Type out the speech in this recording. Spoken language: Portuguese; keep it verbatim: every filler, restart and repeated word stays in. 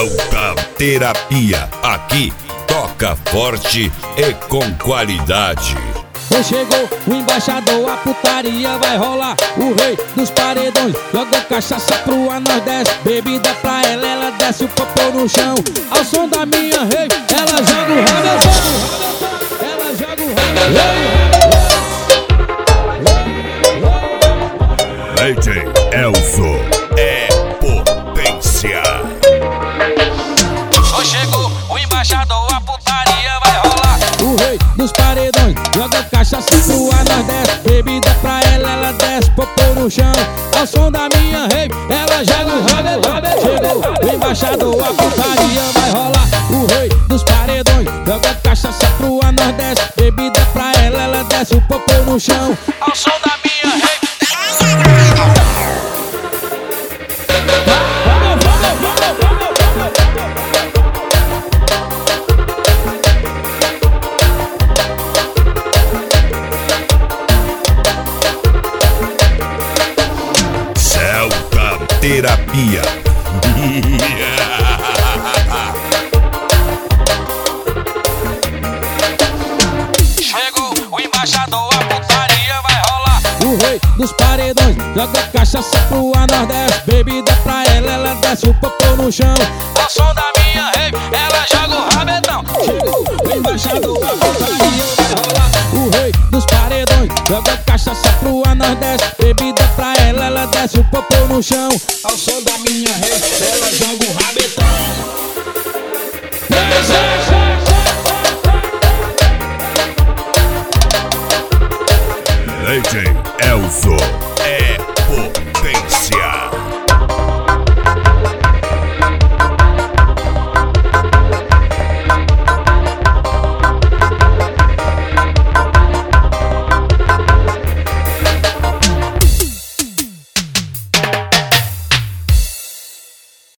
Celta Terapia, aqui toca forte e com qualidade. Hoje chegou o embaixador, a putaria vai rolar. O rei dos paredões joga cachaça pro Nordeste, bebida pra ela, ela desce o popô no chão. Ao som da minha rei, ela joga o rabetão, ela joga o rabetão. D J Elzo é potência. Hoje chegou o embaixador, a putaria vai rolar. O rei dos paredões joga cachaça pro Nordeste, bebida pra ela, ela desce popô no chão. Ao som da minha rei, ela joga o rabetão. Chegou o embaixador, a putaria vai rolar. O rei dos paredões joga cachaça pro Nordeste, bebida pra ela, ela desce o popô no chão. Ao som da minha rei. Celta Terapia. Chegou o embaixador, a putaria vai rolar. O rei dos paredões joga cachaça pro Nordeste, bebida pra ela, ela desce o popô no chão. Ao som da minha rei, ela joga o rabetão. Chegou o embaixador, a putaria vai rolar. O rei dos paredões joga cachaça pro Nordeste, bebida pra ela, ela desce o popô no chão. Ao som da minha rei, ela joga o rabetão. D J Elzo é potência.